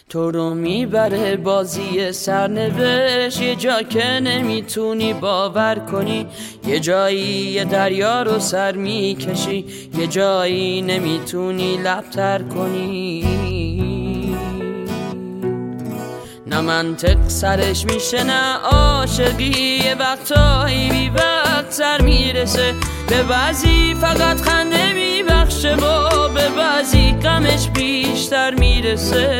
تو رو میبره بازی سرنوشت، یه جا که نمیتونی باور کنی، یه جایی یه دریا رو سر میکشی، یه جایی نمیتونی لبتر کنی. نه منطق سرش میشه نه عاشقی، یه وقتایی بی وقت سر میرسه، به بعضی فقط خنده میبخشه و به بعضی غمش بیشتر میرسه،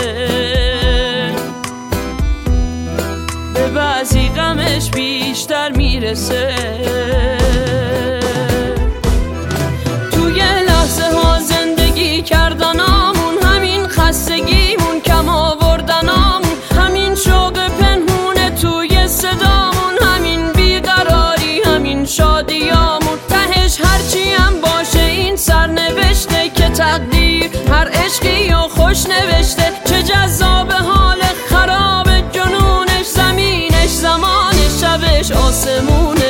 به بعضی غمش بیشتر میرسه. توی لحظه ها زندگی کردنامون، همین خستگیمون، کم آوردنامون، همین شوق پنهونه توی صدامون، همین بیقراری، همین شادیامون، تهش هرچی هم باشه این سرنوشته که تقدیر هر عشقی و خوش نوشته. چه جذاب حال خراب جنونش، زمینش زمانش، شبش آسمونه.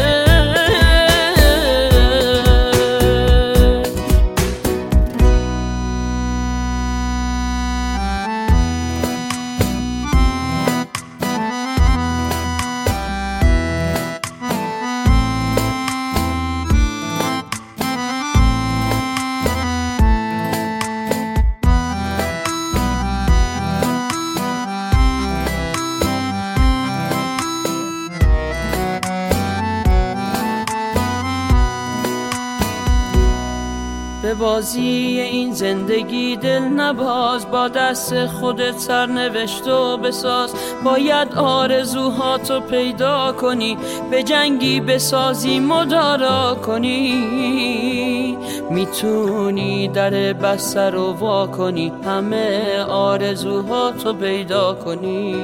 به بازی این زندگی دل نباز، با دست خودت سرنوشت و بساز. باید آرزوهاتو پیدا کنی، به جنگی بسازی مدارا کنی. میتونی در بسته رو وا کنی، همه آرزوهاتو پیدا کنی.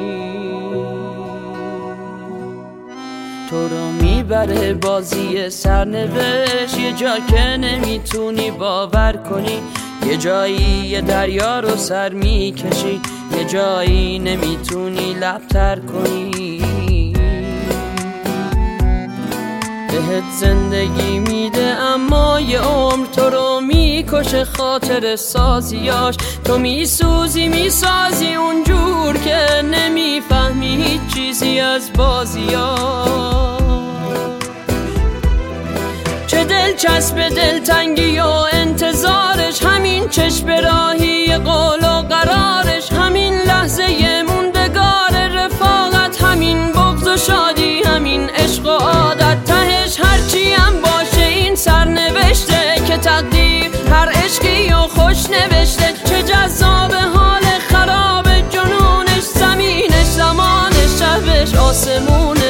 تو رو میبره بازی سرنوشت، یه جا که نمیتونی باور کنی، یه جایی یه دریا رو سر میکشی، یه جایی نمیتونی لبتر کنی. بهت زندگی میده اما یه عمر تو رو میکشه خاطر سازیاش. تو میسازی اونجور که نمیفهمی هیچ چیزی از بازیاش. چه دلچسب دلتنگی و انتظارش، همین چشم راهی قول و قرارش، همین لحظه موندگار رفاقت، همین بغض و شادی، همین عشق و عادت، تهش هرچی هم باشه این سرنوشته که تقدیر هر عشقی و خوش نوشته. چه جذاب حال خراب جنونش، زمینش زمانش، شبش آسمون.